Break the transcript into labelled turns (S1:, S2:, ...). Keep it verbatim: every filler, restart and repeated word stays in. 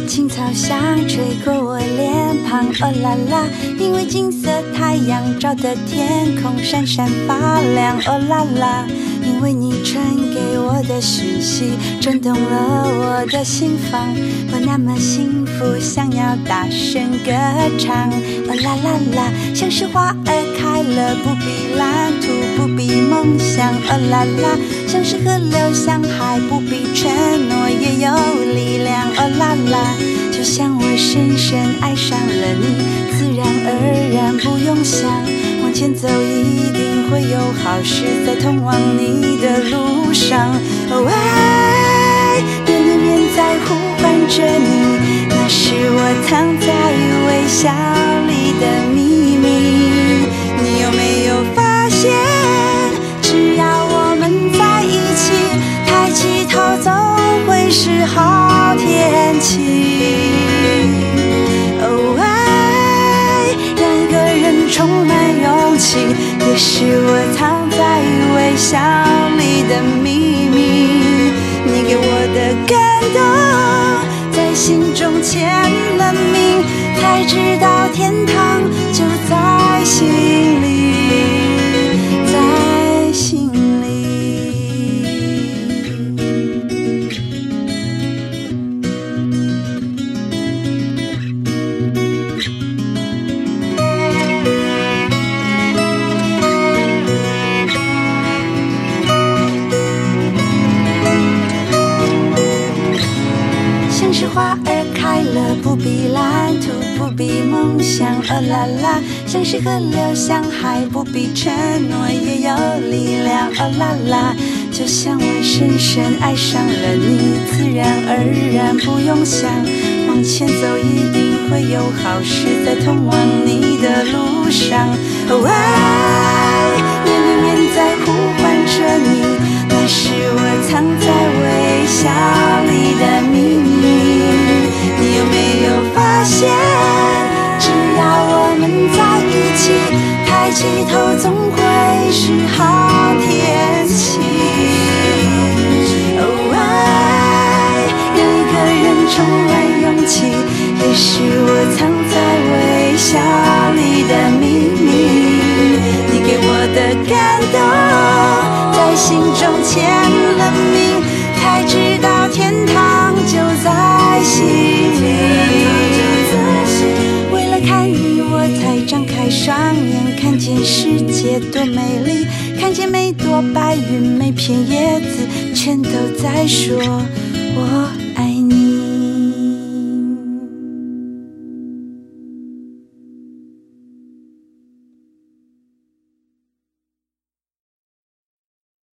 S1: 青草香吹过我脸庞，哦啦啦，因为金色太阳照得天空闪闪发亮，哦啦啦，因为你传给我的讯息震动了我的心房，我那么幸福想要大声歌唱，哦啦啦啦，像是花儿开了不必蓝图不必梦想，哦啦啦，像是河流像海不必承诺也有力量，哦啦啦，就像我深深爱上了你，自然而然不用想，往前走一定会有好事在通往你的路上，哦喂，念念念在呼唤着你，那是我藏在微笑里的秘密，你有没有发现只要我们在一起，抬起头总会是好天气，哦喂，让一个人充满勇气，也是我藏在微笑里的秘密，你给我的感动在心中签了名，才知道天堂就在心里，在心里。像是花儿开了不必蓝图不必梦想，哦啦啦，像是河流像海不必承诺也有力量，哦啦啦，就像我深深爱上了你，自然而然不用想，往前走一定会有好事在通往你的路上，哦喂，念念念在呼唤着你，那是我藏在微笑里的秘密，你有没有发现只要我们在一起，抬起头总会是好天气，哦喂，让一个人充满勇气，也是我藏在微笑里的秘密，你给我的感动在心中签了名，才知道天堂就在心里，为了看你我才张开双眼，看见世界多美丽，看见每朵白云每片叶子全都在说我爱